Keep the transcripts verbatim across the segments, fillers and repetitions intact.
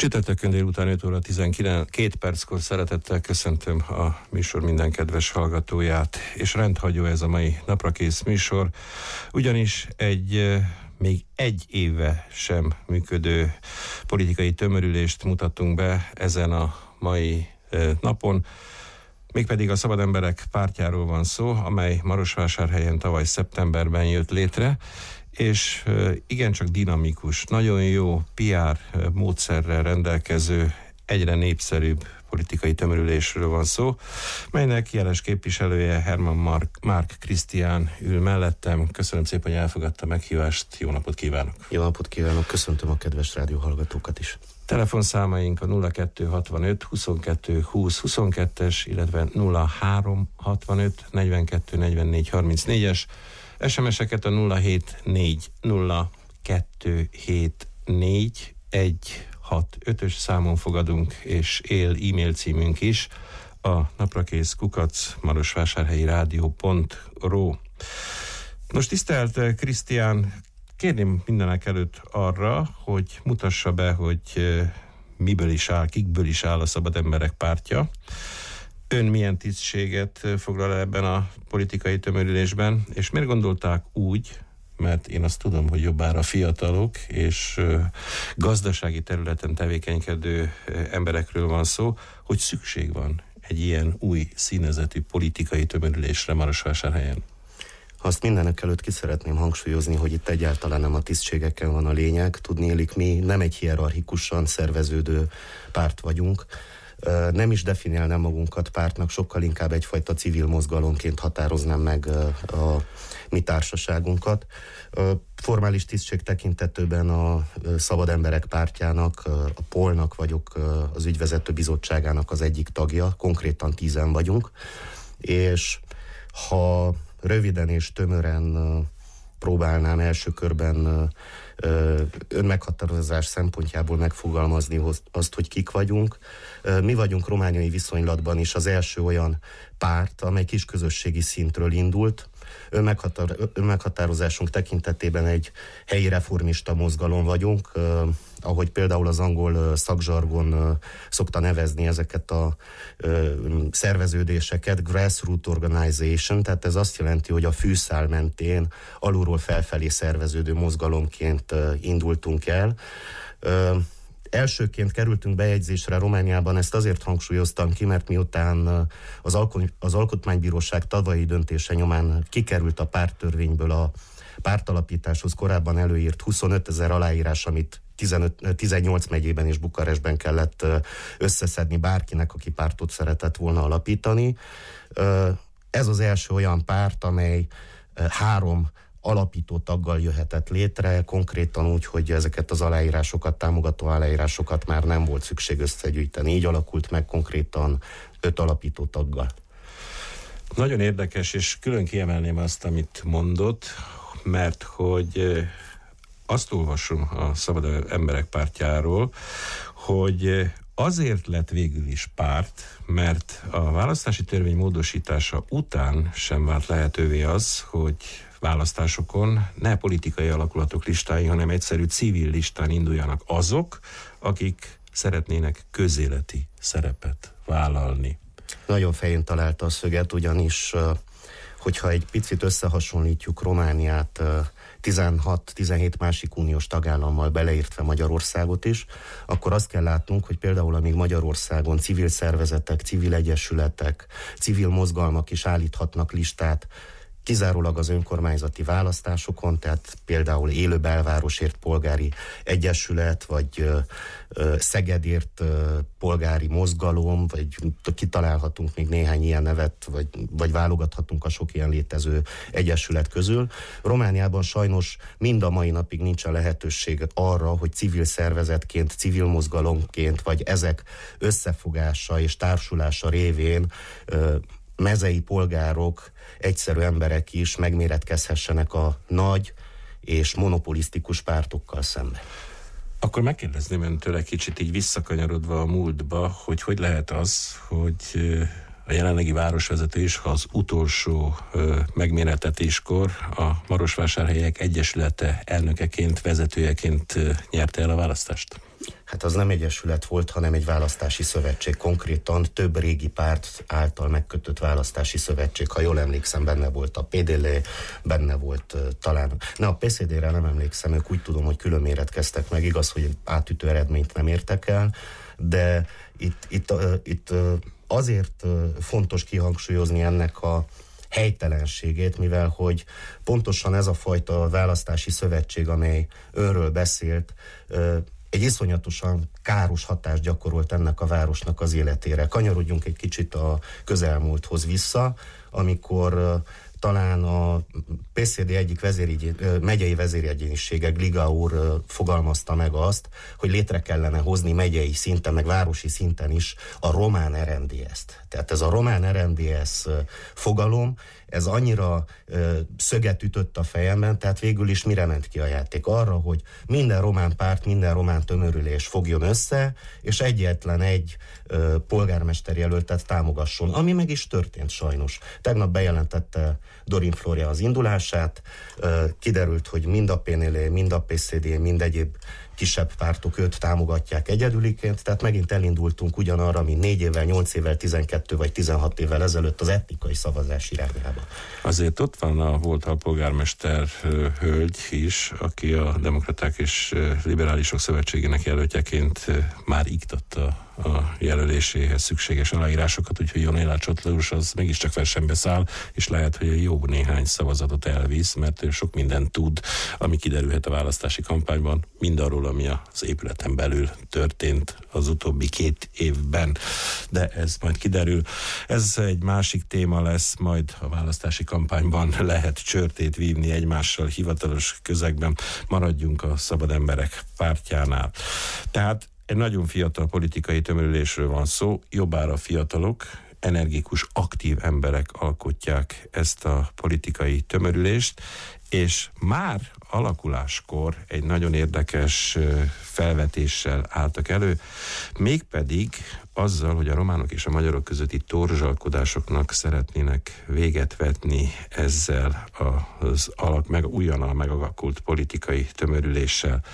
Csütörtökön délután öt óra tizenkét perckor szeretettel köszöntöm a műsor minden kedves hallgatóját, és rendhagyó ez a mai naprakész műsor, ugyanis egy még egy éve sem működő politikai tömörülést mutattunk be ezen a mai napon, mégpedig a Szabad Emberek Pártjáról van szó, amely Marosvásárhelyen tavaly szeptemberben jött létre, és igencsak dinamikus, nagyon jó pé er módszerrel rendelkező, egyre népszerűbb politikai tömörülésről van szó, melynek jeles képviselője Herman Mark, Mark Krisztián ül mellettem. Köszönöm szépen, hogy elfogadta a meghívást. Jó napot kívánok! Jó napot kívánok, köszöntöm a kedves rádióhallgatókat is. Telefonszámaink a nulla kettő hatvanöt huszonkettő húsz huszonkettes, illetve nulla három hatvanöt negyvenkettő negyvennégy harmincnégyes, es em es-eket a nulla hét négy nulla kettő hét négy egy hat ötös számon fogadunk, és él e-mail címünk is, a naprakész kukac marosvásárhelyi rádió pont ro. Most tisztelt Krisztián, kérném mindenek előtt arra, hogy mutassa be, hogy miből is áll, kikből is áll a Szabad Emberek Pártja. Ön milyen tisztséget foglal ebben a politikai tömörülésben, és miért gondolták úgy, mert én azt tudom, hogy jobbára fiatalok és gazdasági területen tevékenykedő emberekről van szó, hogy szükség van egy ilyen új színezetű politikai tömörülésre Marosvásárhelyen? Azt mindenek előtt ki szeretném hangsúlyozni, hogy itt egyáltalán nem a tisztségeken van a lényeg. Tudnélik, mi nem egy hierarchikusan szerveződő párt vagyunk. Nem is definiálnám magunkat pártnak, sokkal inkább egyfajta civil mozgalomként határoznám meg a mi társaságunkat. Formális tisztség tekintetőben a Szabad Emberek Pártjának, a Polnak vagyok az ügyvezető bizottságának az egyik tagja, konkrétan tízen vagyunk, és ha röviden és tömören próbálnám első körben önmeghatározás szempontjából megfogalmazni azt, hogy kik vagyunk. Mi vagyunk romániai viszonylatban is az első olyan párt, amely kisközösségi szintről indult. Önmeghatár, önmeghatározásunk tekintetében egy helyi reformista mozgalom vagyunk, eh, ahogy például az angol szakzsargon eh, szokta nevezni ezeket a eh, szerveződéseket, grassroots organization, tehát ez azt jelenti, hogy a fűszál mentén alulról felfelé szerveződő mozgalomként eh, indultunk el. Eh, Elsőként kerültünk bejegyzésre Romániában, ezt azért hangsúlyoztam ki, mert miután az, Alko- az Alkotmánybíróság tavalyi döntése nyomán kikerült a párttörvényből a pártalapításhoz korábban előírt huszonöt ezer aláírás, amit tizenöt, tizennyolc megyében és Bukarestben kellett összeszedni bárkinek, aki pártot szeretett volna alapítani. Ez az első olyan párt, amely három alapító taggal jöhetett létre, konkrétan úgy, hogy ezeket az aláírásokat, támogató aláírásokat már nem volt szükség összegyűjteni. Így alakult meg konkrétan öt alapító taggal. Nagyon érdekes, és külön kiemelném azt, amit mondott, mert hogy azt olvasom a Szabad Emberek Pártjáról, hogy azért lett végül is párt, mert a választási törvény módosítása után sem vált lehetővé az, hogy választásokon ne politikai alakulatok listáin, hanem egyszerű civil listán induljanak azok, akik szeretnének közéleti szerepet vállalni. Nagyon fején találta a szöget, ugyanis hogyha egy picit összehasonlítjuk Romániát tizenhat-tizenhét másik uniós tagállammal, beleértve Magyarországot is, akkor azt kell látnunk, hogy például amíg Magyarországon civil szervezetek, civil egyesületek, civil mozgalmak is állíthatnak listát, kizárólag az önkormányzati választásokon, tehát például Élő Belvárosért polgári egyesület, vagy ö, ö, Szegedért ö, polgári mozgalom, vagy kitalálhatunk még néhány ilyen nevet, vagy, vagy válogathatunk a sok ilyen létező egyesület közül. Romániában sajnos mind a mai napig nincsen lehetőség arra, hogy civil szervezetként, civil mozgalomként, vagy ezek összefogása és társulása révén ö, mezei polgárok, egyszerű emberek is megméretkezhessenek a nagy és monopolisztikus pártokkal szemben. Akkor megkérdezném öntől egy kicsit így visszakanyarodva a múltba, hogy hogy lehet az, hogy a jelenlegi városvezető is, ha az utolsó ö, megméretetéskor a Marosvásárhelyek Egyesülete elnökeként, vezetőjeként ö, nyerte el a választást? Hát az nem egyesület volt, hanem egy választási szövetség, konkrétan több régi párt által megkötött választási szövetség. Ha jól emlékszem, benne volt a pé dé el, benne volt uh, talán... Ne, a pé cé dé-re nem emlékszem, ők úgy tudom, hogy külön méretkeztek meg, igaz, hogy átütő eredményt nem értek el, de itt, itt, uh, itt uh, azért uh, fontos kihangsúlyozni ennek a helytelenségét, mivel hogy pontosan ez a fajta választási szövetség, amely önről beszélt, uh, egy iszonyatosan káros hatást gyakorolt ennek a városnak az életére. Kanyarodjunk egy kicsit a közelmúlthoz vissza, amikor uh, talán a pé cé dé egyik vezéri, megyei vezéregyénisége, Gliga úr uh, fogalmazta meg azt, hogy létre kellene hozni megyei szinten, meg városi szinten is a román er en dé es-t. Tehát ez a román er en dé es uh, fogalom, ez annyira ö, szöget ütött a fejemben, tehát végül is mire ment ki a játék? Arra, hogy minden román párt, minden román tömörülés fogjon össze, és egyetlen egy ö, polgármester jelöltet támogasson, ami meg is történt sajnos. Tegnap bejelentette Dorin Flória az indulását, ö, kiderült, hogy mind a pé en el, mind a pé cé dé, mind egyéb kisebb pártok őt támogatják egyedüliként, tehát megint elindultunk ugyanarra, mint négy évvel, nyolc évvel, tizenkettő vagy tizenhat évvel ezelőtt az etnikai szavazás irányába. Azért ott van a volt alpolgármester hölgy is, aki a Demokraták és Liberálisok Szövetségének jelöltjeként már iktatta a jelöléséhez szükséges aláírásokat, úgyhogy Jonélá Csotlós az mégiscsak versenybe száll, és lehet, hogy jó néhány szavazatot elvisz, mert ő sok mindent tud, ami kiderülhet a választási kampányban, mindarról, ami az épületen belül történt az utóbbi két évben, de ez majd kiderül. Ez egy másik téma lesz, majd a választási kampányban lehet csörtét vívni egymással hivatalos közegben, maradjunk a Szabad Emberek pártjánál. Tehát egy nagyon fiatal politikai tömörülésről van szó, jobbára fiatalok, energikus, aktív emberek alkotják ezt a politikai tömörülést, és már alakuláskor egy nagyon érdekes felvetéssel álltak elő, mégpedig azzal, hogy a románok és a magyarok közötti torzsalkodásoknak szeretnének véget vetni ezzel az alak, meg újonnan megalakult politikai tömörüléssel.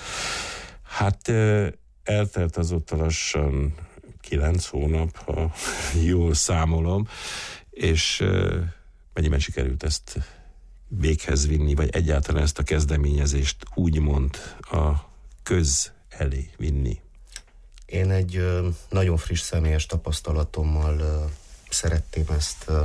Hát eltelt azóta lassan kilenc hónap, ha jól számolom, és mennyiben sikerült ezt véghez vinni, vagy egyáltalán ezt a kezdeményezést úgymond a köz elé vinni? Én egy ö, nagyon friss személyes tapasztalatommal ö, szeretném ezt ö,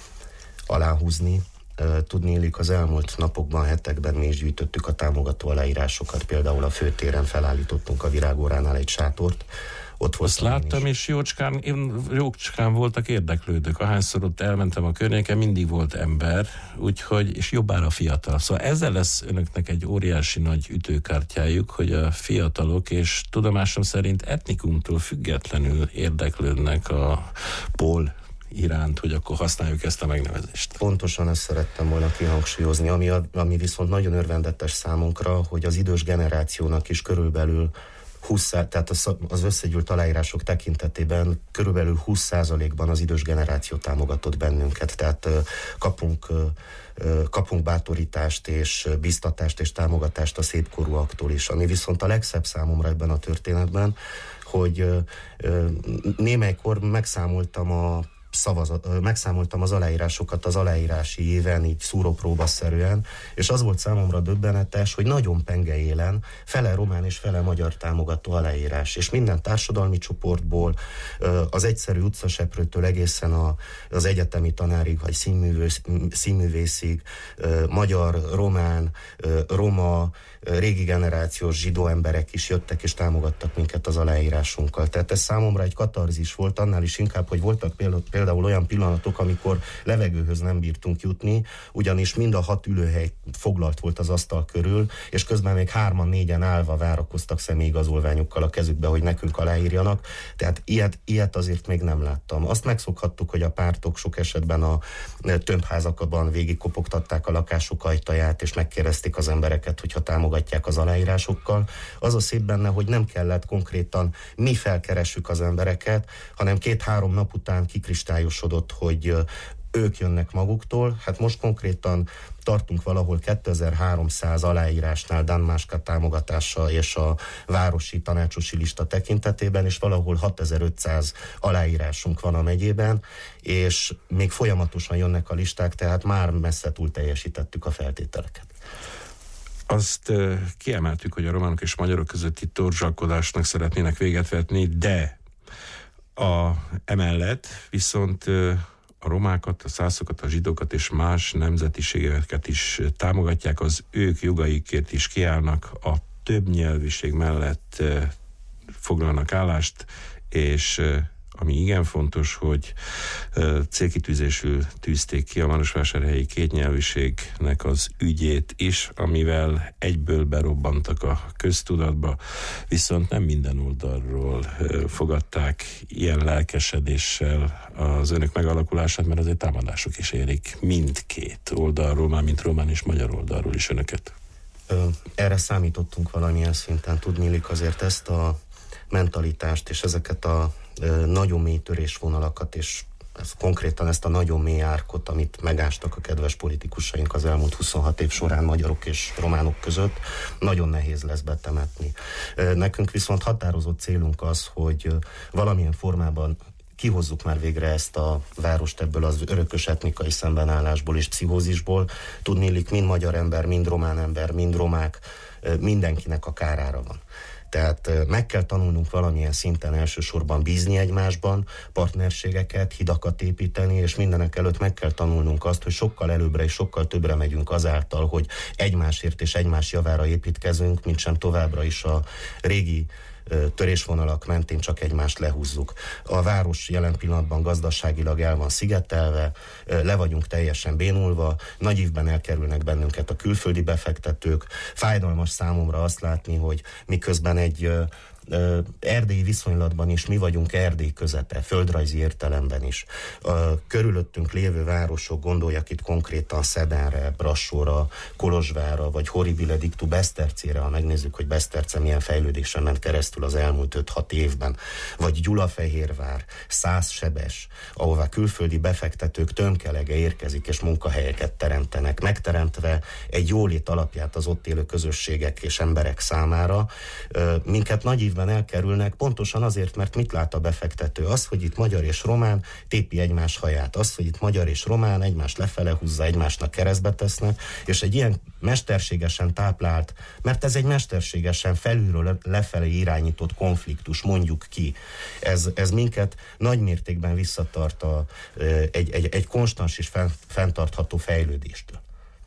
aláhúzni. Ö, tudniillik, az elmúlt napokban, hetekben mi is gyűjtöttük a támogató aláírásokat, például a főtéren felállítottunk a Virágóránál egy sátort. Ott azt láttam, és jócskán, én, jócskán voltak érdeklődők. Ahányszor ott elmentem a környéken, mindig volt ember, úgyhogy, és jobbára fiatal. Szóval ezzel lesz önöknek egy óriási nagy ütőkártyájuk, hogy a fiatalok, és tudomásom szerint etnikumtól függetlenül érdeklődnek a pol iránt, hogy akkor használjuk ezt a megnevezést. Pontosan ezt szerettem volna kihangsúlyozni, ami, a, ami viszont nagyon örvendetes számunkra, hogy az idős generációnak is körülbelül húsz, tehát az összegyűlt aláírások tekintetében körülbelül húsz százalékban az idős generáció támogatott bennünket, tehát kapunk, kapunk bátorítást és biztatást és támogatást a szépkorúaktól is, ami viszont a legszebb számomra ebben a történetben, hogy némelykor megszámoltam a Szavazat, megszámoltam az aláírásokat az aláírási éven, így szúrópróbaszerűen, és az volt számomra döbbenetes, hogy nagyon penge élen fele román és fele magyar támogató aláírás, és minden társadalmi csoportból, az egyszerű utcaseprőtől egészen a, az egyetemi tanárig, vagy színművész, színművészig, magyar, román, roma, régi generációs zsidó emberek is jöttek és támogattak minket az aláírásunkkal. Tehát ez számomra egy katarzis volt, annál is inkább, hogy voltak például, például olyan pillanatok, amikor levegőhöz nem bírtunk jutni, ugyanis mind a hat ülőhely foglalt volt az asztal körül, és közben még hárman, négyen állva várakoztak személyigazolványukkal a kezükbe, hogy nekünk aláírjanak. Tehát ilyet, ilyet azért még nem láttam. Azt megszokhattuk, hogy a pártok sok esetben a tömbházakban végigkopogtatták a lakásuk ajtaját, és megkérdezték az embereket, hogyha támogatják az aláírásokkal. Az a szép benne, hogy nem kellett konkrétan mi felkeressük az embereket, hanem két-három nap után kikristályosodott, hogy ők jönnek maguktól. Hát most konkrétan tartunk valahol kétezer-háromszáz aláírásnál Dan Máska támogatása és a városi tanácsosi lista tekintetében, és valahol hatezer-ötszáz aláírásunk van a megyében, és még folyamatosan jönnek a listák, tehát már messze túl teljesítettük a feltételeket. Azt kiemeltük, hogy a románok és magyarok közötti torzsalkodásnak szeretnének véget vetni, de a, emellett viszont a romákat, a szászokat, a zsidókat és más nemzetiségeket is támogatják, az ők jogaikért is kiállnak, a többnyelvűség mellett foglalnak állást, és ami igen fontos, hogy célkitűzésül tűzték ki a marosvásárhelyi kétnyelvűségnek az ügyét is, amivel egyből berobbantak a köztudatba, viszont nem minden oldalról fogadták ilyen lelkesedéssel az önök megalakulását, mert azért támadások is érik mindkét oldalról, már mint román és magyar oldalról is önöket. Erre számítottunk valamilyen szinten, tudniillik azért ezt a mentalitást és ezeket a nagyon mély törésvonalakat, és ez, konkrétan ezt a nagyon mély árkot, amit megástak a kedves politikusaink az elmúlt huszonhat év során magyarok és románok között, nagyon nehéz lesz betemetni. Nekünk viszont határozott célunk az, hogy valamilyen formában kihozzuk már végre ezt a várost ebből az örökös etnikai szembenállásból és pszichózisból. Tudniillik, mind magyar ember, mind román ember, mind romák, mindenkinek a kárára van. Tehát meg kell tanulnunk valamilyen szinten elsősorban bízni egymásban, partnerségeket, hidakat építeni, és mindenek előtt meg kell tanulnunk azt, hogy sokkal előbbre és sokkal többre megyünk azáltal, hogy egymásért és egymás javára építkezünk, mint sem továbbra is a régi törésvonalak mentén csak egymást lehúzzuk. A város jelen pillanatban gazdaságilag el van szigetelve, le vagyunk teljesen bénulva, nagy ívben elkerülnek bennünket a külföldi befektetők. Fájdalmas számomra azt látni, hogy miközben egy erdélyi viszonylatban is mi vagyunk Erdély közepe, földrajzi értelemben is. A körülöttünk lévő városok, gondoljak itt konkrétan Szedenre, Brassóra, Kolozsvárra, vagy Horribile dictu Besztercére, ha megnézzük, hogy Beszterce milyen fejlődésen ment keresztül az elmúlt öt-hat évben, vagy Gyulafehérvár, Szászsebes, ahová külföldi befektetők tömkelege érkezik és munkahelyeket teremtenek, megteremtve egy jólét alapját az ott élő közösségek és emberek számára. Minket nagy évben elkerülnek, pontosan azért, mert mit lát a befektető? Az, hogy itt magyar és román tépi egymás haját, az, hogy itt magyar és román egymást lefele húzza, egymásnak keresztbe tesznek, és egy ilyen mesterségesen táplált, mert ez egy mesterségesen felülről lefelé irányított konfliktus, mondjuk ki. Ez, ez minket nagy mértékben visszatart a, egy, egy, egy konstans és fenntartható fejlődéstől.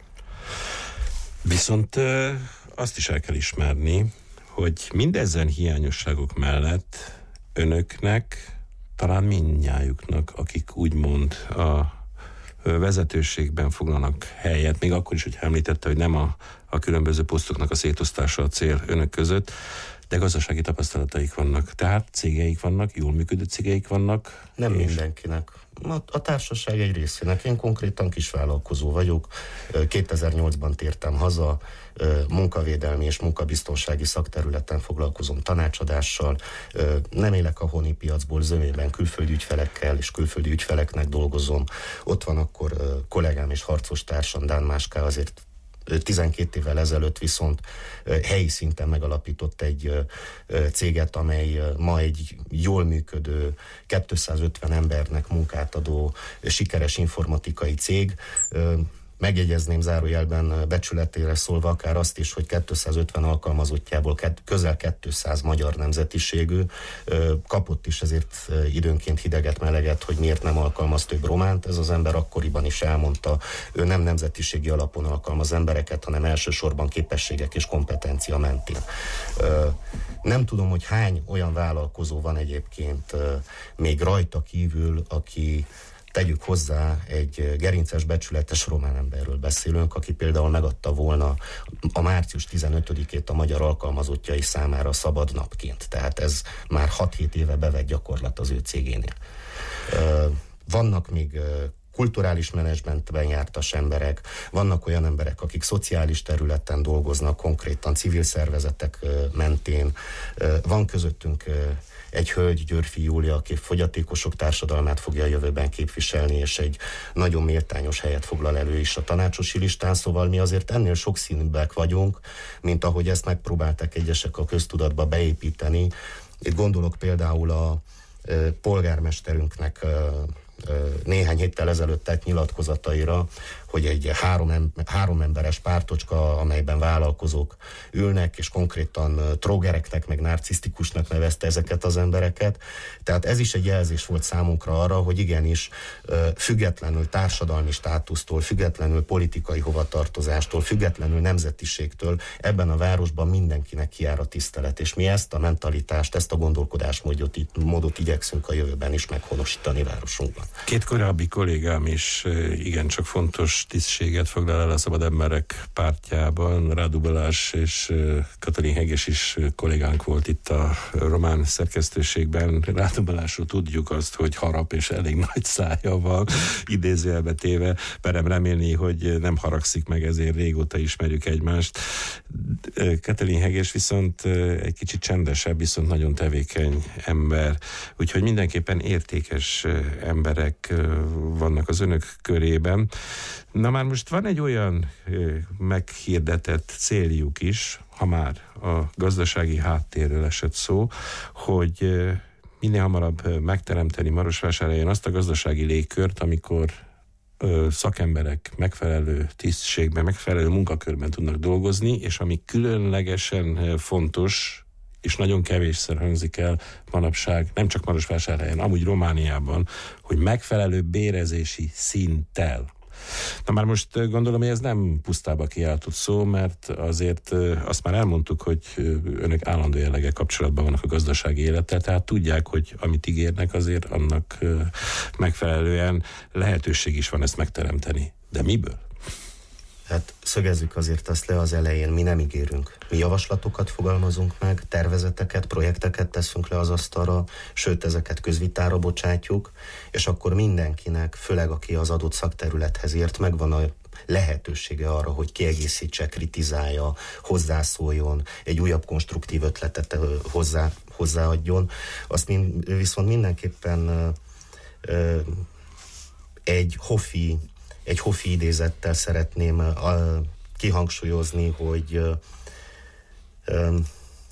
Viszont azt is el kell ismerni, hogy mindezen hiányosságok mellett önöknek, talán mindnyájuknak, akik úgymond a vezetőségben foglalnak helyet, még akkor is, hogy említette, hogy nem a, a különböző posztoknak a szétosztása a cél önök között, de gazdasági tapasztalataik vannak. Tehát cégeik vannak, jól működő cégeik vannak. Nem és... mindenkinek. A, a társaság egy részének. Én konkrétan kisvállalkozó vagyok. kétezer-nyolcban tértem haza, munkavédelmi és munkabiztonsági szakterületen foglalkozom tanácsadással. Nem élek a honi piacból, zömében külföldi ügyfelekkel és külföldi ügyfeleknek dolgozom. Ott van akkor kollégám és harcos társam, Dan Máska, azért tizenkét évvel ezelőtt viszont helyi szinten megalapított egy céget, amely ma egy jól működő, kétszázötven embernek munkát adó sikeres informatikai cég. Megjegyezném zárójelben becsületére szólva akár azt is, hogy kétszázötven alkalmazottjából közel kétszáz magyar nemzetiségű, kapott is ezért időnként hideget, meleget, hogy miért nem alkalmaz több románt. Ez az ember akkoriban is elmondta, ő nem nemzetiségi alapon alkalmaz embereket, hanem elsősorban képességek és kompetencia mentén. Nem tudom, hogy hány olyan vállalkozó van egyébként még rajta kívül, aki, tegyük hozzá, egy gerinces, becsületes román emberről beszélünk, aki például megadta volna a március tizenötödikét a magyar alkalmazottjai számára szabad napként. Tehát ez már hat-hét éve bevett gyakorlat az ő cégénél. Vannak még kulturális menedzsmentben jártas emberek, vannak olyan emberek, akik szociális területen dolgoznak, konkrétan civil szervezetek mentén. Van közöttünk egy hölgy, Györfi Júlia, aki fogyatékosok társadalmát fogja a jövőben képviselni, és egy nagyon méltányos helyet foglal elő is a tanácsosi listán, szóval mi azért ennél sokszínűbbek vagyunk, mint ahogy ezt megpróbálták egyesek a köztudatba beépíteni. Itt gondolok például a e, polgármesterünknek e, néhány héttel ezelőtt tett nyilatkozataira, hogy egy három, em, három emberes pártocska, amelyben vállalkozók ülnek, és konkrétan trógereknek, meg narcisztikusnak nevezte ezeket az embereket. Tehát ez is egy jelzés volt számunkra arra, hogy igenis függetlenül társadalmi státusztól, függetlenül politikai hovatartozástól, függetlenül nemzetiségtől ebben a városban mindenkinek kijár a tisztelet, és mi ezt a mentalitást, ezt a gondolkodásmódot módot igyekszünk a jövőben is meghonosítani városunkban. Két korábbi kollégám is igencsak fontos tisztséget foglal el a Szabad Emberek pártjában. Rádu Balázs és Katalin Hegesz is kollégánk volt itt a román szerkesztőségben. Rádu Balázsról tudjuk azt, hogy harap és elég nagy szája van, idézőjelbe téve. Merem remélni, hogy nem haragszik meg, ezért régóta ismerjük egymást. Katalin Hegesz viszont egy kicsit csendesebb, viszont nagyon tevékeny ember. Úgyhogy mindenképpen értékes emberek vannak az önök körében. Na már most van egy olyan meghirdetett céljuk is, ha már a gazdasági háttérről esett szó, hogy minél hamarabb megteremteni Marosvásárhelyen azt a gazdasági légkört, amikor szakemberek megfelelő tisztségben, megfelelő munkakörben tudnak dolgozni, és ami különlegesen fontos, és nagyon kevésszer hangzik el manapság, nem csak Marosvásárhelyen, amúgy Romániában, hogy megfelelő bérezési szinttel. Na már most gondolom, hogy ez nem pusztába kiáltott szó, mert azért azt már elmondtuk, hogy önök állandó jelleggel kapcsolatban vannak a gazdasági élettel, tehát tudják, hogy amit ígérnek, azért annak megfelelően lehetőség is van ezt megteremteni. De miből? Hát szögezzük azért azt le az elején, mi nem ígérünk. Mi javaslatokat fogalmazunk meg, tervezeteket, projekteket teszünk le az asztalra, sőt ezeket közvitára bocsátjuk, és akkor mindenkinek, főleg aki az adott szakterülethez ért, megvan a lehetősége arra, hogy kiegészítse, kritizálja, hozzászóljon, egy újabb konstruktív ötletet hozzá, hozzáadjon. Azt mind, viszont mindenképpen ö, ö, egy hofi Egy hofi idézettel szeretném uh, kihangsúlyozni, hogy uh, um,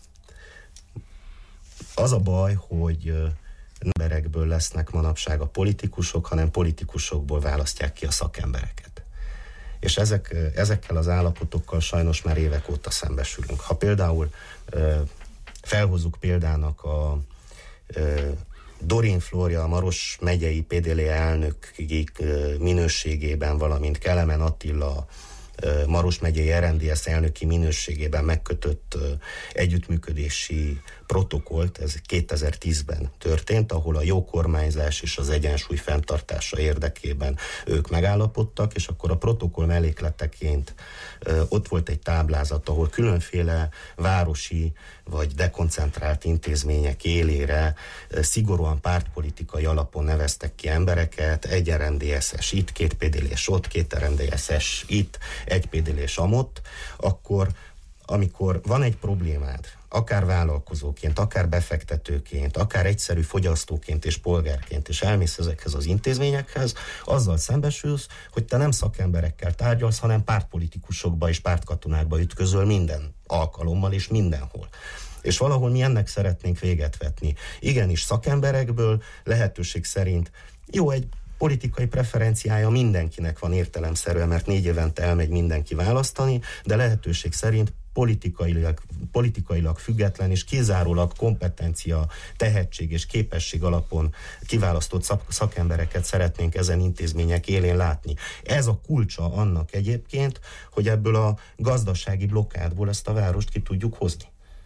az a baj, hogy uh, emberekből lesznek manapság a politikusok, hanem politikusokból választják ki a szakembereket. És ezek, uh, ezekkel az állapotokkal sajnos már évek óta szembesülünk. Ha például uh, felhozzuk példának a uh, Dorin Flória, a Maros megyei pé dé el é elnök minőségében, valamint Kelemen Attila Maros megyei er en dé es elnöki minőségében megkötött együttműködési protokollt, ez kétezer-tízben történt, ahol a jó kormányzás és az egyensúly fenntartása érdekében ők megállapodtak, és akkor a protokoll mellékleteként ott volt egy táblázat, ahol különféle városi vagy dekoncentrált intézmények élére szigorúan pártpolitikai alapon neveztek ki embereket, egy er en dé es-es itt, két pé dé el é-s ott, két er en dé es-es itt, egy pé dé el é-s amott, akkor amikor van egy problémád, akár vállalkozóként, akár befektetőként, akár egyszerű fogyasztóként és polgárként, és elmész ezekhez az intézményekhez, azzal szembesülsz, hogy te nem szakemberekkel tárgyalsz, hanem pártpolitikusokba és pártkatonákba ütközöl minden alkalommal és mindenhol. És valahol mi ennek szeretnénk véget vetni. Igenis szakemberekből lehetőség szerint jó, egy politikai preferenciája mindenkinek van értelemszerűen, mert négy évente elmegy mindenki választani, de lehetőség szerint politikailag, politikailag független és kizárólag kompetencia, tehetség és képesség alapon kiválasztott szak, szakembereket szeretnénk ezen intézmények élén látni. Ez a kulcsa annak egyébként, hogy ebből a gazdasági blokkádból ezt a várost ki tudjuk hozni.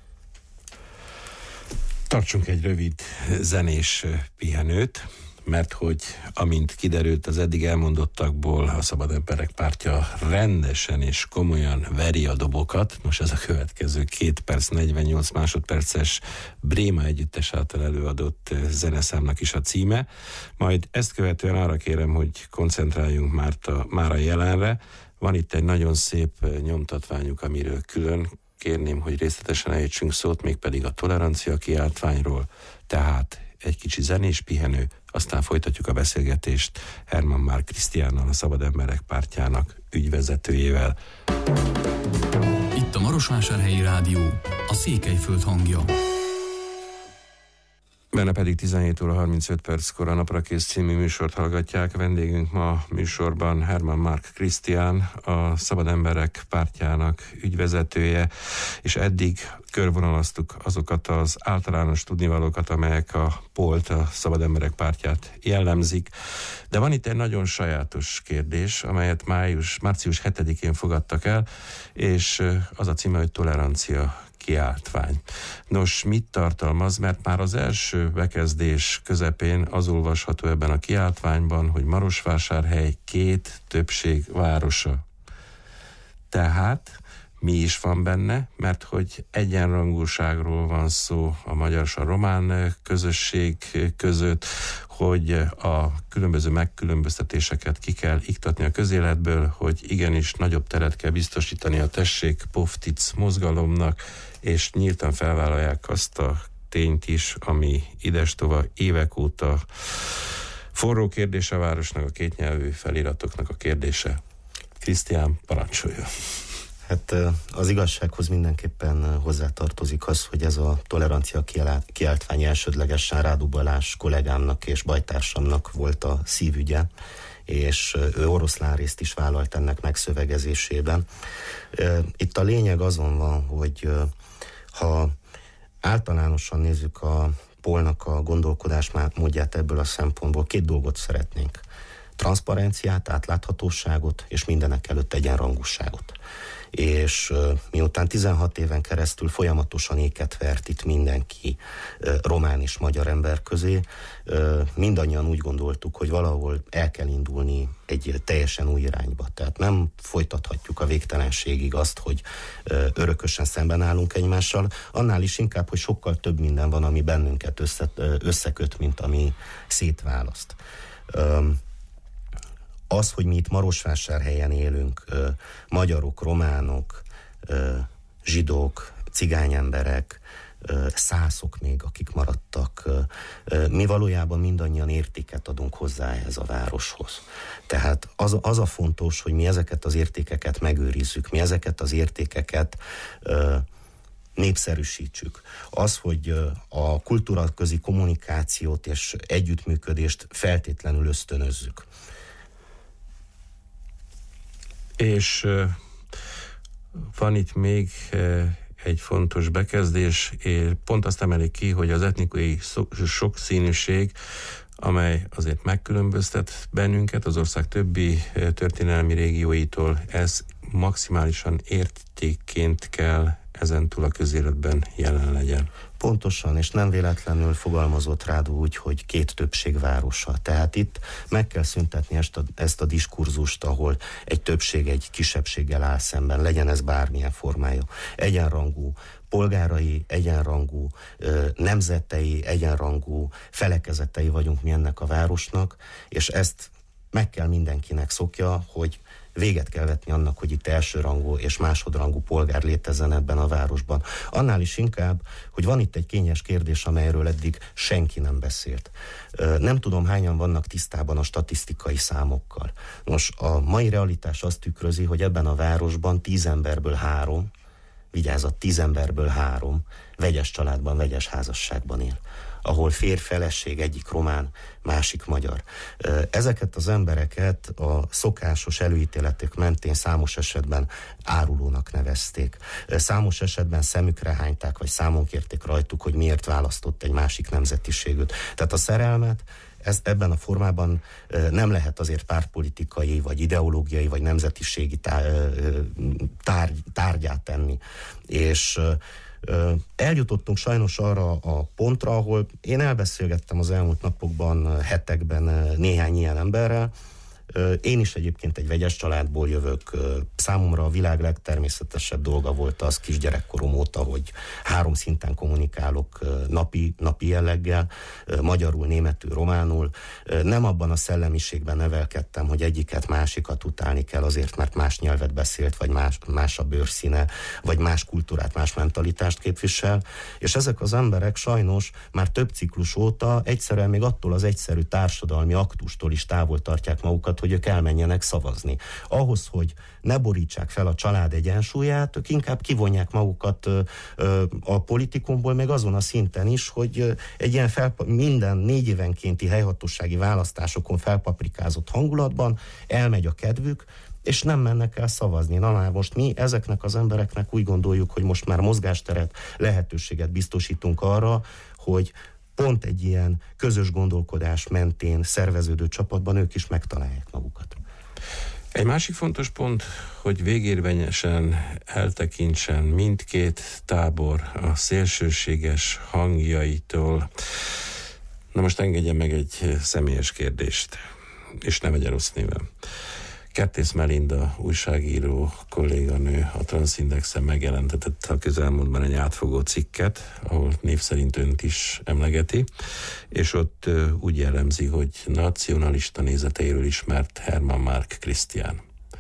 Tartsunk egy rövid zenés pihenőt, mert hogy amint kiderült az eddig elmondottakból, a Szabad Emberek pártja rendesen és komolyan veri a dobokat. Most ez a következő két perc, negyvennyolc másodperces Bréma együttes által előadott zeneszámnak is a címe. Majd ezt követően arra kérem, hogy koncentráljunk már a, már a jelenre. Van itt egy nagyon szép nyomtatványuk, amiről külön kérném, hogy részletesen ejtsünk szót, mégpedig a tolerancia kiáltványról, tehát egy kicsi zenés pihenő, aztán folytatjuk a beszélgetést Herman Márk Krisztiánnal, a Szabad Emberek Pártjának ügyvezetőjével. Itt a Marosvásárhelyi Rádió, a Székelyföld hangja. Benne pedig tizenhét óra harmincöt perckor a Napra Kész című műsort hallgatják. Vendégünk ma műsorban Herman Márk Krisztián, a Szabad Emberek Pártjának ügyvezetője, és eddig körvonalaztuk azokat az általános tudnivalókat, amelyek a Pólt, a Szabad Emberek Pártját jellemzik. De van itt egy nagyon sajátos kérdés, amelyet május, március hetedikén fogadtak el, és az a címe, hogy tolerancia kiáltvány. Nos, mit tartalmaz? Mert már az első bekezdés közepén az olvasható ebben a kiáltványban, hogy Marosvásárhely két többség városa. Tehát mi is van benne? Mert hogy egyenrangúságról van szó a magyar és a román közösség között, hogy a különböző megkülönböztetéseket ki kell iktatni a közéletből, hogy igenis nagyobb teret kell biztosítani a tessék Poftic mozgalomnak, és nyíltan felvállalják azt a tényt is, ami idestova évek óta forró kérdés a városnak, a kétnyelvű feliratoknak a kérdése. Krisztián, parancsolja! Hát az igazsághoz mindenképpen hozzátartozik az, hogy ez a tolerancia kiáltvány elsődlegesen Rádu Balázs kollégámnak és bajtársamnak volt a szívügye, és ő oroszlán részt is vállalt ennek megszövegezésében. Itt a lényeg azon van, hogy ha általánosan nézzük a Pólnak a gondolkodásmódját ebből a szempontból, két dolgot szeretnénk. Transzparenciát, átláthatóságot, és mindenek előtt egyenrangúságot. És uh, miután tizenhat éven keresztül folyamatosan éket vert itt mindenki uh, román és magyar ember közé, uh, mindannyian úgy gondoltuk, hogy valahol el kell indulni egy teljesen új irányba. Tehát nem folytathatjuk a végtelenségig azt, hogy uh, örökösen szemben állunk egymással, annál is inkább, hogy sokkal több minden van, ami bennünket össze, uh, összeköt, mint ami szétválaszt. Um, Az, hogy mi itt Marosvásárhelyen élünk, ö, magyarok, románok, ö, zsidók, cigányemberek, ö, szászok még, akik maradtak, ö, ö, mi valójában mindannyian értéket adunk hozzá ehhez a városhoz. Tehát az, az a fontos, hogy mi ezeket az értékeket megőrizzük, mi ezeket az értékeket ö, népszerűsítsük. Az, hogy a kultúraközi kommunikációt és együttműködést feltétlenül ösztönözzük. És uh, van itt még uh, egy fontos bekezdés, és pont azt emelik ki, hogy az etnikai sokszínűség, amely azért megkülönböztet bennünket az ország többi uh, történelmi régióitól, ez maximálisan értékként kell ezentúl a közéletben jelen legyen. Pontosan, és nem véletlenül fogalmazott Rádu úgy, hogy két többség városa. Tehát itt meg kell szüntetni ezt a, ezt a diskurzust, ahol egy többség egy kisebbséggel áll szemben, legyen ez bármilyen formája. Egyenrangú polgárai, egyenrangú nemzetei, egyenrangú felekezetei vagyunk mi ennek a városnak, és ezt meg kell mindenkinek szokja, hogy véget kell vetni annak, hogy itt elsőrangú és másodrangú polgár létezzen ebben a városban. Annál is inkább, hogy van itt egy kényes kérdés, amelyről eddig senki nem beszélt. Nem tudom, hányan vannak tisztában a statisztikai számokkal. Nos, a mai realitás azt tükrözi, hogy ebben a városban tíz emberből három, vigyázat, tíz emberből három vegyes családban, vegyes házasságban él, ahol férj-feleség, egyik román, másik magyar. Ezeket az embereket a szokásos előítéletek mentén számos esetben árulónak nevezték. Számos esetben szemükre hányták, vagy számon kérték rajtuk, hogy miért választott egy másik nemzetiségűt. Tehát a szerelmet ez, ebben a formában nem lehet azért pártpolitikai, vagy ideológiai, vagy nemzetiségi tárgy, tárgyát tenni. És eljutottunk sajnos arra a pontra, ahol én elbeszélgettem az elmúlt napokban, hetekben néhány ilyen emberrel, Én is egyébként egy vegyes családból jövök. Számomra a világ legtermészetesebb dolga volt az kisgyerekkorom óta, hogy három szinten kommunikálok napi, napi jelleggel, magyarul, németül, románul. Nem abban a szellemiségben nevelkedtem, hogy egyiket, másikat utálni kell azért, mert más nyelvet beszélt, vagy más, más a bőrszíne, vagy más kultúrát, más mentalitást képvisel. És ezek az emberek sajnos már több ciklus óta egyszerűen még attól az egyszerű társadalmi aktustól is távol tartják magukat, hogy ők elmenjenek szavazni. Ahhoz, hogy ne borítsák fel a család egyensúlyát, ők inkább kivonják magukat ö, ö, a politikumból, meg azon a szinten is, hogy ö, egy ilyen felpa- minden négy évenkénti helyhatósági választásokon felpaprikázott hangulatban elmegy a kedvük, és nem mennek el szavazni. Na már most mi ezeknek az embereknek úgy gondoljuk, hogy most már mozgásteret, lehetőséget biztosítunk arra, hogy pont egy ilyen közös gondolkodás mentén szerveződő csapatban ők is megtalálják magukat. Egy másik fontos pont, hogy végérvényesen eltekintsen mindkét tábor a szélsőséges hangjaitól. Na most engedjen meg egy személyes kérdést, és ne vegye rossz néven. Kertész Melinda újságíró kolléganő a Transzindexen megjelentetett a közelmúltban egy átfogó cikket, ahol név szerint önt is emlegeti, és ott úgy jellemzi, hogy nacionalista nézeteiről ismert Hermann Mark Christian.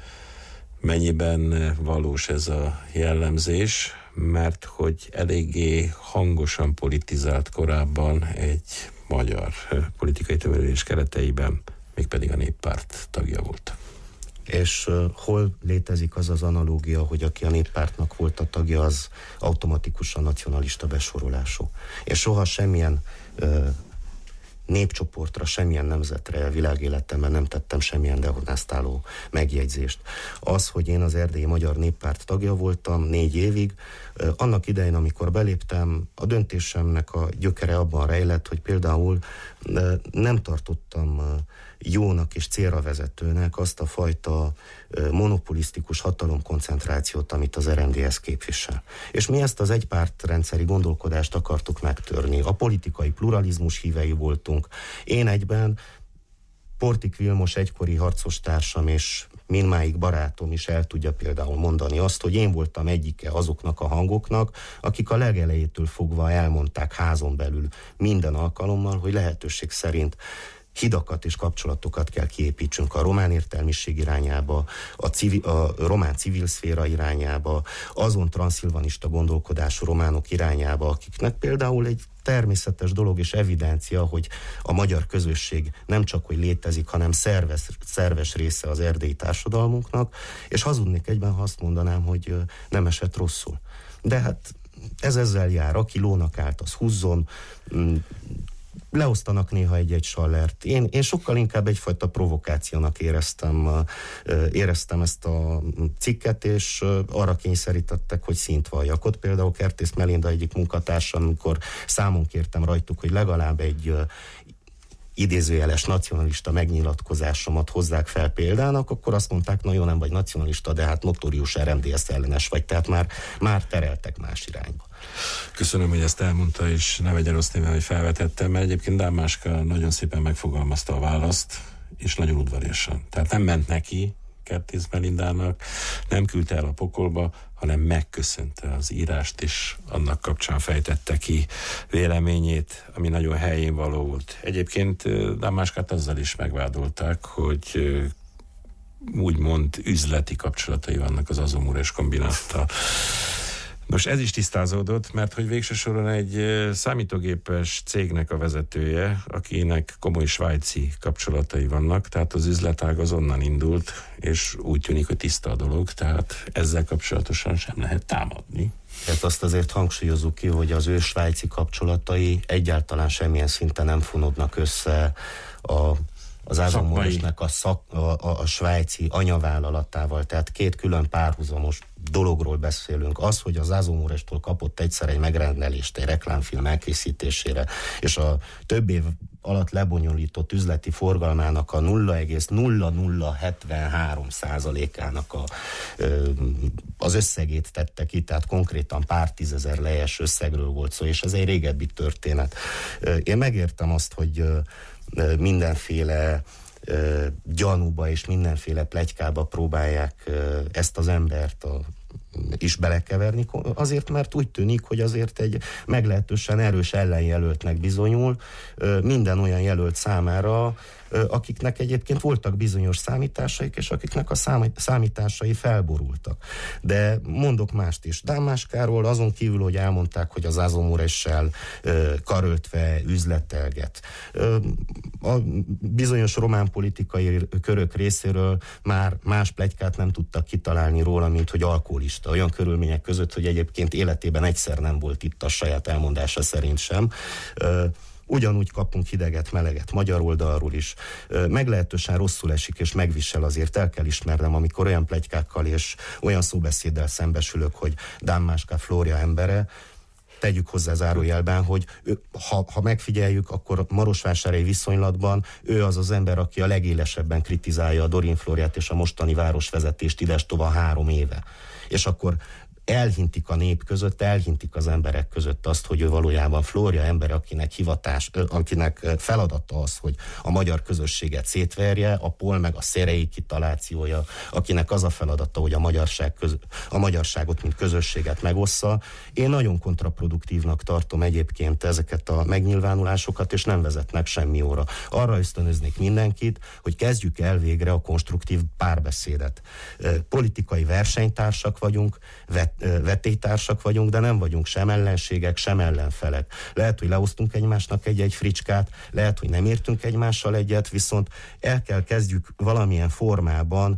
Mennyiben valós ez a jellemzés, mert hogy eléggé hangosan politizált korábban egy magyar politikai tömörülés kereteiben, mégpedig a Néppárt tagja volt. És uh, hol létezik az az analógia, hogy aki a Néppártnak volt a tagja, az automatikusan nacionalista besorolású. És soha semmilyen uh, népcsoportra, semmilyen nemzetre világéletemben nem tettem semmilyen dehonestáló megjegyzést. Az, hogy én az Erdélyi Magyar Néppárt tagja voltam négy évig, uh, annak idején, amikor beléptem, a döntésemnek a gyökere abban rejlett, hogy például uh, nem tartottam uh, jónak és célra vezetőnek azt a fajta monopolisztikus hatalomkoncentrációt, amit az er em dé es képvisel. És mi ezt az egypártrendszeri gondolkodást akartuk megtörni. A politikai pluralizmus hívei voltunk. Én egyben Portik Vilmos egykori harcostársam és mindmáig barátom is el tudja például mondani azt, hogy én voltam egyike azoknak a hangoknak, akik a legelejétől fogva elmondták házon belül minden alkalommal, hogy lehetőség szerint hidakat és kapcsolatokat kell kiépítsünk a román értelmiség irányába, a, civil, a román civil szféra irányába, azon transzilvanista gondolkodású románok irányába, akiknek például egy természetes dolog és evidencia, hogy a magyar közösség nem csak hogy létezik, hanem szerves, szerves része az erdélyi társadalmunknak, és hazudnék egyben, ha azt mondanám, hogy nem esett rosszul. De hát ez ezzel jár, aki lónak állt, az húzzon, leosztanak néha egy-egy sallert. Én, én sokkal inkább egyfajta provokációnak éreztem, éreztem ezt a cikket, és arra kényszerítettek, hogy szint valljak. Ott például Kertész Melinda egyik munkatársam, amikor számon kértem rajtuk, hogy legalább egy idézőjeles nacionalista megnyilatkozásomat hozzák fel példának, akkor azt mondták, na jó, nem vagy nacionalista, de hát notórius er em dé es ellenes vagy, tehát már, már tereltek más irányba. Köszönöm, hogy ezt elmondta, és ne vegye rossz néven, hogy felvetettem, mert egyébként Dán Máska nagyon szépen megfogalmazta a választ, és nagyon udvariasan. Tehát nem ment neki Kertész Melindának, nem küldte el a pokolba, hanem megköszönte az írást, és annak kapcsán fejtette ki véleményét, ami nagyon helyén való volt. Egyébként Dán Máskát azzal is megvádolták, hogy úgymond üzleti kapcsolatai vannak az Azomures kombináttal. Nos, ez is tisztázódott, mert hogy végső soron egy számítógépes cégnek a vezetője, akinek komoly svájci kapcsolatai vannak, tehát az üzletág az onnan indult, és úgy tűnik, hogy tiszta a dolog, tehát ezzel kapcsolatosan sem lehet támadni. Tehát azt azért hangsúlyozzuk ki, hogy az ő svájci kapcsolatai egyáltalán semmilyen szinten nem fonódnak össze a az Azomuresnek a, szak, a, a, a svájci anyavállalatával, tehát két külön párhuzamos dologról beszélünk. Az, hogy az Azomurestól kapott egyszer egy megrendelést egy reklámfilm elkészítésére, és a több év alatt lebonyolított üzleti forgalmának a nulla egész nulla nulla hetvenhárom százalékának a, az összegét tette ki, tehát konkrétan pár tízezer lejes összegről volt szó, és ez egy régebbi történet. Én megértem azt, hogy mindenféle ö, gyanúba és mindenféle pletykába próbálják ö, ezt az embert a is belekeverni, azért, mert úgy tűnik, hogy azért egy meglehetősen erős ellenjelöltnek bizonyul minden olyan jelölt számára, akiknek egyébként voltak bizonyos számításaik, és akiknek a számításai felborultak. De mondok mást is. Dámáskáról azon kívül, hogy elmondták, hogy az Azomuressel karöltve üzletelget. A bizonyos román politikai körök részéről már más pletykát nem tudtak kitalálni róla, mint hogy alkoholista. Olyan körülmények között, hogy egyébként életében egyszer nem volt itt, a saját elmondása szerint sem. Ugyanúgy kapunk hideget, meleget magyar oldalról is. Meglehetősen rosszul esik és megvisel, azért el kell ismernem, amikor olyan pletykákkal és olyan szóbeszéddel szembesülök, hogy Dámáská Flória embere. Tegyük hozzá zárójelben, hogy ő, ha, ha megfigyeljük, akkor marosvásárhelyi viszonylatban ő az az ember, aki a legélesebben kritizálja a Dorin Flóriát és a mostani városvezetést idestova három éve. És akkor elhintik a nép között, elhintik az emberek között azt, hogy ő valójában Flória ember, akinek hivatás, akinek feladata az, hogy a magyar közösséget szétverje, a Pol meg a Szerei kitalációja, akinek az a feladata, hogy a, magyarság köz, a magyarságot, mint közösséget megossza. Én nagyon kontraproduktívnak tartom egyébként ezeket a megnyilvánulásokat, és nem vezetnek semmi óra. Arra ösztönöznék mindenkit, hogy kezdjük el végre a konstruktív párbeszédet. Politikai versenytársak vagyunk, vet vetélytársak vagyunk, de nem vagyunk sem ellenségek, sem ellenfelek. Lehet, hogy lehoztunk egymásnak egy-egy fricskát, lehet, hogy nem értünk egymással egyet, viszont el kell kezdjük valamilyen formában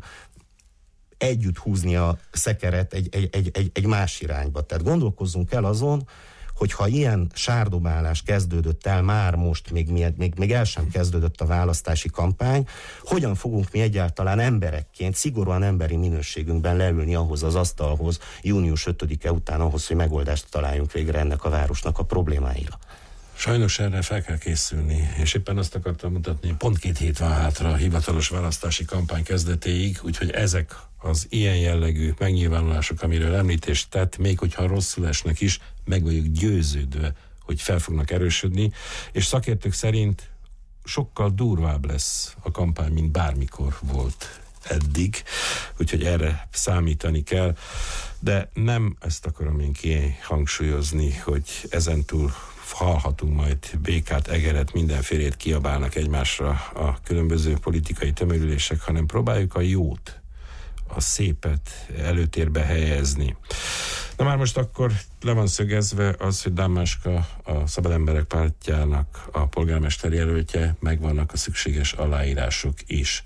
együtt húzni a szekeret egy, egy, egy, egy, egy más irányba. Tehát gondolkozzunk el azon, hogyha ilyen sárdobálás kezdődött el már most, még, még, még el sem kezdődött a választási kampány, hogyan fogunk mi egyáltalán emberekként, szigorúan emberi minőségünkben leülni ahhoz az asztalhoz június ötödike után ahhoz, hogy megoldást találjunk végre ennek a városnak a problémáira. Sajnos erre fel kell készülni, és éppen azt akartam mutatni, pont két hét van hátra a hivatalos választási kampány kezdetéig, úgyhogy ezek az ilyen jellegű megnyilvánulások, amiről említést tett, még hogyha rosszul esnek is, meg vagyok győződve, hogy fel fognak erősödni, és szakértők szerint sokkal durvább lesz a kampány, mint bármikor volt eddig, úgyhogy erre számítani kell, de nem ezt akarom én kihangsúlyozni, hogy ezentúl hallhatunk majd békát, egeret, mindenfélét kiabálnak egymásra a különböző politikai tömörülések, hanem próbáljuk a jót, a szépet előtérbe helyezni. Na már most akkor le van szögezve az, hogy Dámáska a Szabad Emberek Pártjának a polgármester jelöltje, megvannak a szükséges aláírások is.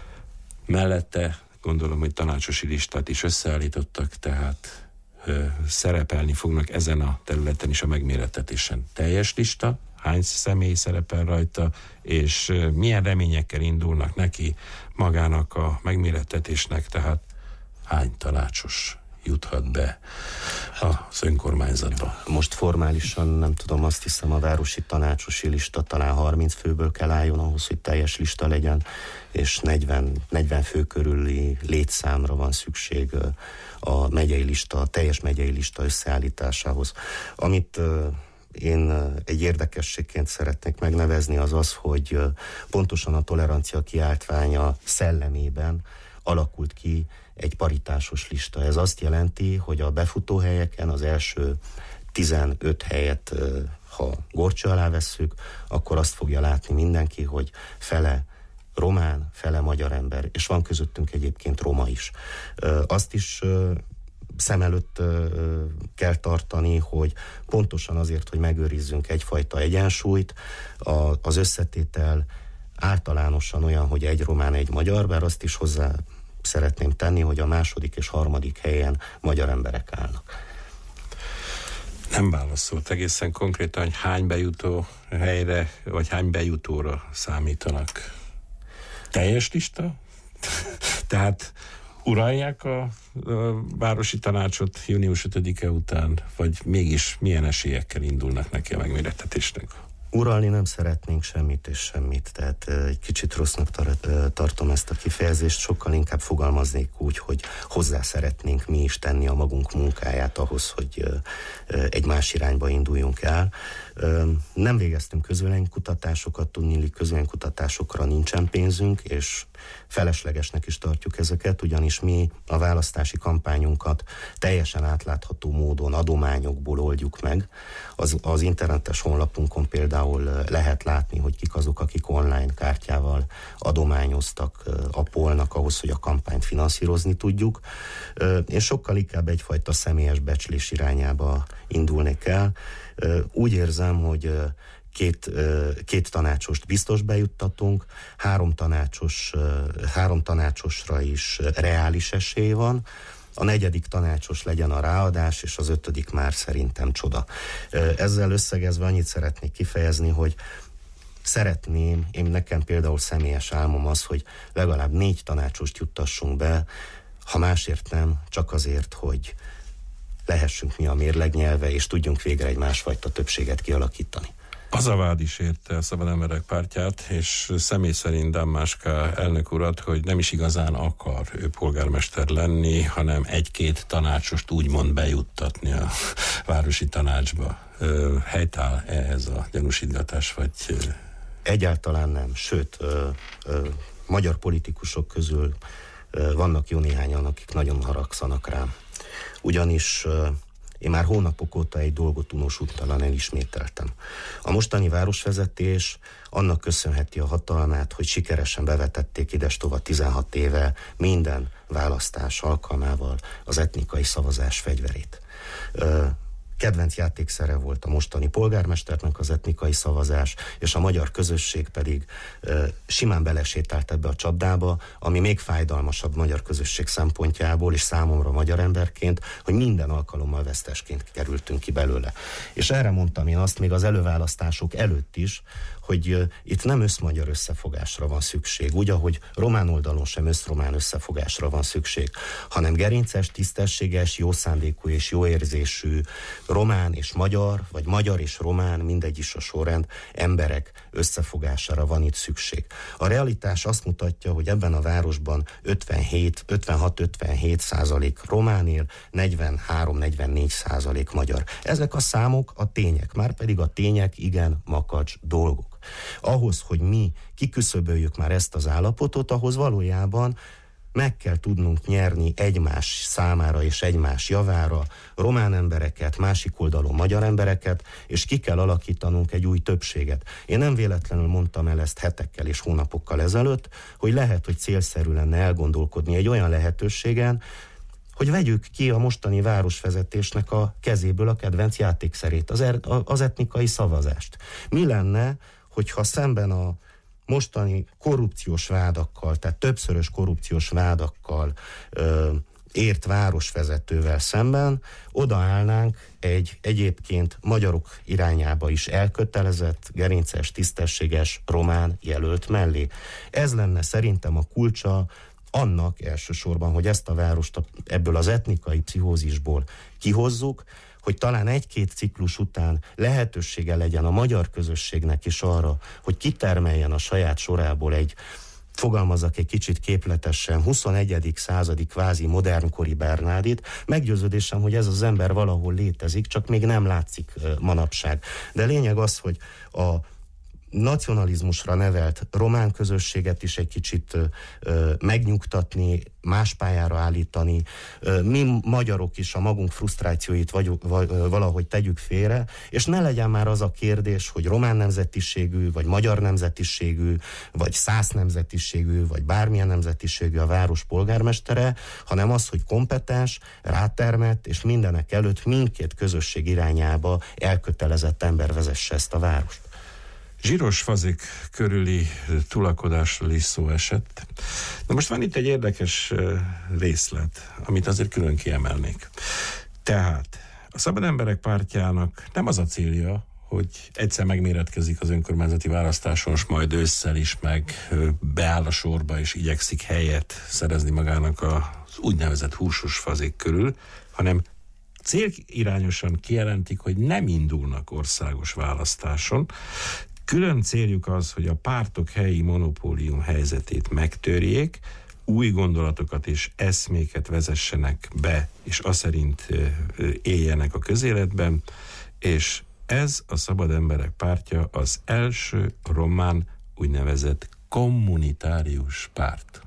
Mellette gondolom, hogy tanácsosi listát is összeállítottak, tehát ö, szerepelni fognak ezen a területen is a megmérettetésen. Teljes lista, hány személy szerepel rajta, és ö, milyen reményekkel indulnak neki magának a megmérettetésnek, tehát hány tanácsos juthat be az önkormányzatba. Most formálisan nem tudom, azt hiszem a városi tanácsosi lista talán harminc főből kell álljon ahhoz, hogy teljes lista legyen, és negyven, negyven fő körüli létszámra van szükség a megyei lista, a teljes megyei lista összeállításához. Amit én egy érdekességként szeretnék megnevezni, az az, hogy pontosan a tolerancia kiáltványa szellemében alakult ki egy paritásos lista. Ez azt jelenti, hogy a befutóhelyeken az első tizenöt helyet, ha górcső alá vesszük, akkor azt fogja látni mindenki, hogy fele román, fele magyar ember, és van közöttünk egyébként roma is. Azt is szem előtt kell tartani, hogy pontosan azért, hogy megőrizzünk egyfajta egyensúlyt, az összetétel általánosan olyan, hogy egy román, egy magyar, bár azt is hozzá szeretném tenni, hogy a második és harmadik helyen magyar emberek állnak. Nem válaszolt egészen konkrétan, hogy hány bejutó helyre, vagy hány bejutóra számítanak. Teljes lista? Tehát uralják a, a városi tanácsot június ötödike után, vagy mégis milyen esélyekkel indulnak neki a megmérettetésnek? Uralni nem szeretnénk semmit és semmit, tehát egy kicsit rossznak tar- tartom ezt a kifejezést, sokkal inkább fogalmaznék úgy, hogy hozzá szeretnénk mi is tenni a magunk munkáját ahhoz, hogy egy más irányba induljunk el. Nem végeztünk közvéleménykutatásokat, tudniillik közvéleménykutatásokra nincsen pénzünk, és feleslegesnek is tartjuk ezeket, ugyanis mi a választási kampányunkat teljesen átlátható módon adományokból oldjuk meg. Az, az internetes honlapunkon például lehet látni, hogy kik azok, akik online kártyával adományoztak a polnak ahhoz, hogy a kampányt finanszírozni tudjuk. Én sokkal inkább egyfajta személyes becslés irányába indulnék el. Úgy érzem, hogy Két, két tanácsost biztos bejuttatunk, három, tanácsos, három tanácsosra is reális esély van, a negyedik tanácsos legyen a ráadás, és az ötödik már szerintem csoda. Ezzel összegezve annyit szeretnék kifejezni, hogy szeretném, én nekem például személyes álmom az, hogy legalább négy tanácsost juttassunk be, ha másért nem, csak azért, hogy lehessünk mi a mérlegnyelve, és tudjunk végre egy másfajta többséget kialakítani. Az a vád is érte a Szabad Emberek Pártját, és személy szerint Dammáska elnök urat, hogy nem is igazán akar ő polgármester lenni, hanem egy-két tanácsost úgymond bejuttatni a városi tanácsba. Helytáll ehhez a gyanúsítgatás, vagy... Egyáltalán nem, sőt, ö, ö, magyar politikusok közül ö, vannak jó néhányan, akik nagyon haragszanak rám. Ugyanis... Ö, Én már hónapok óta egy dolgot unosúttalan elismételtem. A mostani városvezetés annak köszönheti a hatalmát, hogy sikeresen bevetették idestova tizenhat éve minden választás alkalmával az etnikai szavazás fegyverét. Kedvenc játékszere volt a mostani polgármesternek az etnikai szavazás, és a magyar közösség pedig e, simán belesétált ebbe a csapdába, ami még fájdalmasabb magyar közösség szempontjából, és számomra magyar emberként, hogy minden alkalommal vesztesként kerültünk ki belőle. És erre mondtam én azt még az előválasztások előtt is, hogy uh, itt nem összmagyar összefogásra van szükség, úgy, ahogy román oldalon sem összromán összefogásra van szükség, hanem gerinces, tisztességes, jó szándékú és jó érzésű román és magyar, vagy magyar és román, mindegy is a sorrend, emberek összefogására van itt szükség. A realitás azt mutatja, hogy ebben a városban ötvenhét, ötvenhat ötvenhét százalék román él, negyvenhárom negyvennégy százalék magyar. Ezek a számok a tények, már pedig a tények igen makacs dolgok. Ahhoz, hogy mi kiküszöböljük már ezt az állapotot, ahhoz valójában meg kell tudnunk nyerni egymás számára és egymás javára román embereket, másik oldalon magyar embereket, és ki kell alakítanunk egy új többséget. Én nem véletlenül mondtam el ezt hetekkel és hónapokkal ezelőtt, hogy lehet, hogy célszerű lenne elgondolkodni egy olyan lehetőségen, hogy vegyük ki a mostani városvezetésnek a kezéből a kedvenc játékszerét, az, er, az etnikai szavazást. Mi lenne, hogyha szemben a mostani korrupciós vádakkal, tehát többszörös korrupciós vádakkal ö, ért városvezetővel szemben odaállnánk egy egyébként magyarok irányába is elkötelezett, gerinces, tisztességes román jelölt mellé. Ez lenne szerintem a kulcsa annak elsősorban, hogy ezt a várost ebből az etnikai pszichózisból kihozzuk, hogy talán egy-két ciklus után lehetősége legyen a magyar közösségnek is arra, hogy kitermeljen a saját sorából egy, fogalmazzak egy kicsit képletesen, huszonegyedik századi kvázi modernkori Bernádit. Meggyőződésem, hogy ez az ember valahol létezik, csak még nem látszik manapság. De lényeg az, hogy a nacionalizmusra nevelt román közösséget is egy kicsit ö, megnyugtatni, más pályára állítani. Ö, mi magyarok is a magunk frusztrációit vagy, vagy, valahogy tegyük félre, és ne legyen már az a kérdés, hogy román nemzetiségű, vagy magyar nemzetiségű, vagy szász nemzetiségű, vagy bármilyen nemzetiségű a város polgármestere, hanem az, hogy kompetens, rátermett, és mindenek előtt mindkét közösség irányába elkötelezett ember vezesse ezt a várost. Zsírosfazik körüli tulakodásról is szó esett. De most van itt egy érdekes részlet, amit azért külön kiemelnék. Tehát a Szabad Emberek Pártjának nem az a célja, hogy egyszer megméretkezik az önkormányzati választáson, és majd ősszel is meg beáll a sorba, és igyekszik helyet szerezni magának az úgynevezett húsos fazik körül, hanem célirányosan kijelentik, hogy nem indulnak országos választáson. Külön céljuk az, hogy a pártok helyi monopólium helyzetét megtörjék, új gondolatokat és eszméket vezessenek be, és azt szerint éljenek a közéletben, és ez a Szabad Emberek Pártja az első román úgynevezett kommunitárius párt.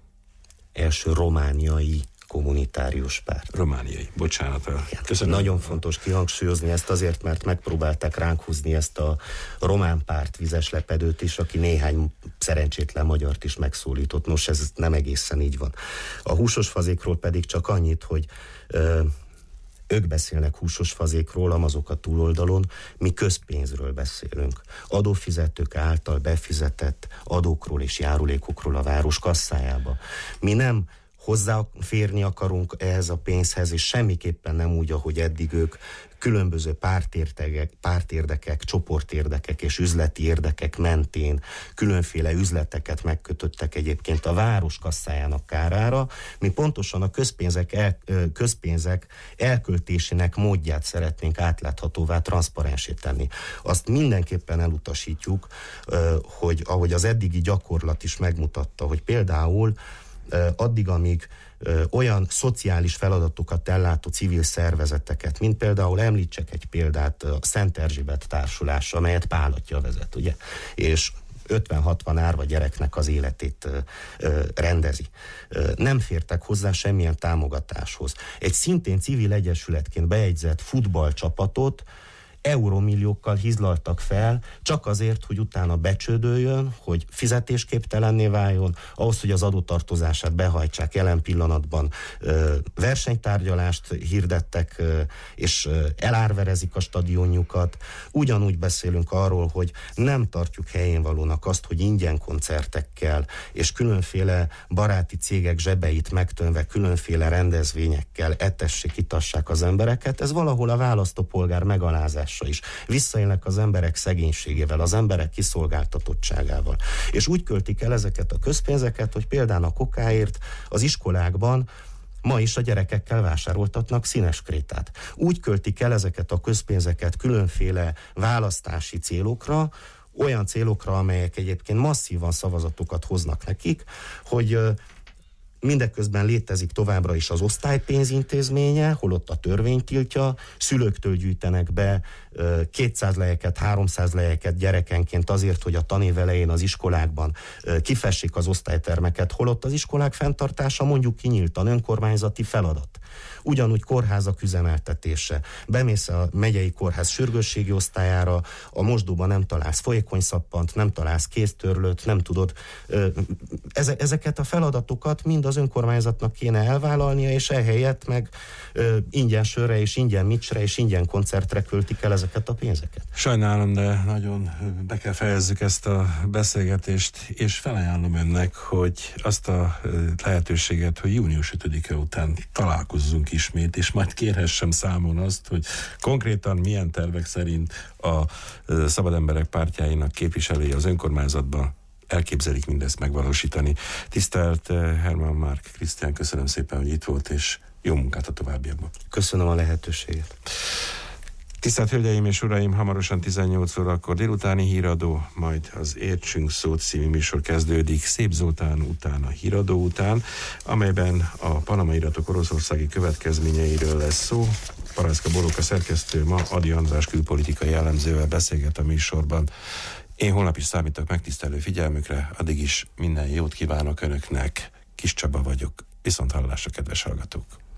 Első romániai kommunitárius párt. Romániai, bocsánat. Köszönöm. Nagyon fontos kihangsúlyozni ezt azért, mert megpróbálták ránk húzni ezt a román párt vizeslepedőt is, aki néhány szerencsétlen magyart is megszólított. Nos, ez nem egészen így van. A húsos fazékról pedig csak annyit, hogy ö, ők beszélnek húsos fazékról, amazok a túloldalon, mi közpénzről beszélünk. Adófizetők által befizetett adókról és járulékokról a város kasszájába. Mi nem hozzáférni akarunk ehhez a pénzhez, és semmiképpen nem úgy, ahogy eddig ők különböző pártérdekek, pártérdekek, csoportérdekek és üzleti érdekek mentén különféle üzleteket megkötöttek egyébként a város kasszájának kárára. Mi pontosan a közpénzek, el, közpénzek elköltésének módját szeretnénk átláthatóvá, transzparensé tenni. Azt mindenképpen elutasítjuk, hogy ahogy az eddigi gyakorlat is megmutatta, hogy például addig, amíg ö, olyan szociális feladatokat ellátó civil szervezeteket, mint például említsek egy példát, a Szent Erzsébet Társulás, amelyet Pál atya vezet, ugye? És ötven-hatvan árva gyereknek az életét ö, ö, rendezi. Ö, nem fértek hozzá semmilyen támogatáshoz. Egy szintén civil egyesületként bejegyzett futballcsapatot euromilliókkal hizlaltak fel, csak azért, hogy utána becsődöljön, hogy fizetésképtelenné váljon, ahhoz, hogy az adótartozását behajtsák. Jelen pillanatban ö, versenytárgyalást hirdettek, ö, és ö, elárverezik a stadionjukat. Ugyanúgy beszélünk arról, hogy nem tartjuk helyén valónak azt, hogy ingyen koncertekkel és különféle baráti cégek zsebeit megtönve különféle rendezvényekkel etessék, itassák az embereket. Ez valahol a választópolgár megalázása is. Visszaélnek az emberek szegénységével, az emberek kiszolgáltatottságával. És úgy költik el ezeket a közpénzeket, hogy például a kokáért az iskolákban ma is a gyerekekkel vásároltatnak színes krétát. Úgy költik el ezeket a közpénzeket különféle választási célokra, olyan célokra, amelyek egyébként masszívan szavazatokat hoznak nekik, hogy mindeközben létezik továbbra is az osztálypénzintézménye, holott a törvény tiltja, szülőktől gyűjtenek be kétszáz lejeket, háromszáz lejeket gyerekenként azért, hogy a tanév elején az iskolákban kifessék az osztálytermeket, holott az iskolák fenntartása mondjuk kinyíltan önkormányzati feladat. Ugyanúgy kórházak üzemeltetése. Bemész a megyei kórház sürgősségi osztályára, a mosdóban nem találsz folyékony szappant, nem találsz kéztörlőt, nem tudod. Ezeket a feladatokat mind az önkormányzatnak kéne elvállalnia, és ehelyett meg ingyen sörre és ingyen micsre és ingyen koncertre költik el ezeket a pénzeket. Sajnálom, de nagyon be kell fejezzük ezt a beszélgetést, és felajánlom önnek, hogy azt a lehetőséget, hogy június ötödike után találkozzunk ismét, és majd kérhessem számon azt, hogy konkrétan milyen tervek szerint a Szabad Emberek Pártjáinak képviselői az önkormányzatban elképzelik mindezt megvalósítani. Tisztelt Hermann Márk Krisztián, köszönöm szépen, hogy itt volt, és jó munkát a továbbiakban. Köszönöm a lehetőséget. Tisztelt Hölgyeim és Uraim, hamarosan tizennyolc órakor délutáni híradó, majd az Értsünk szót című műsor kezdődik Szép Zoltán után, a híradó után, amelyben a Panama iratok oroszországi következményeiről lesz szó. Parászka Boróka szerkesztő ma Ady András külpolitikai elemzővel beszélget a műsorban. Én holnap is számítok megtisztelő figyelmükre, addig is minden jót kívánok Önöknek. Kis Csaba vagyok. Viszont hallásra, kedves hallgatók!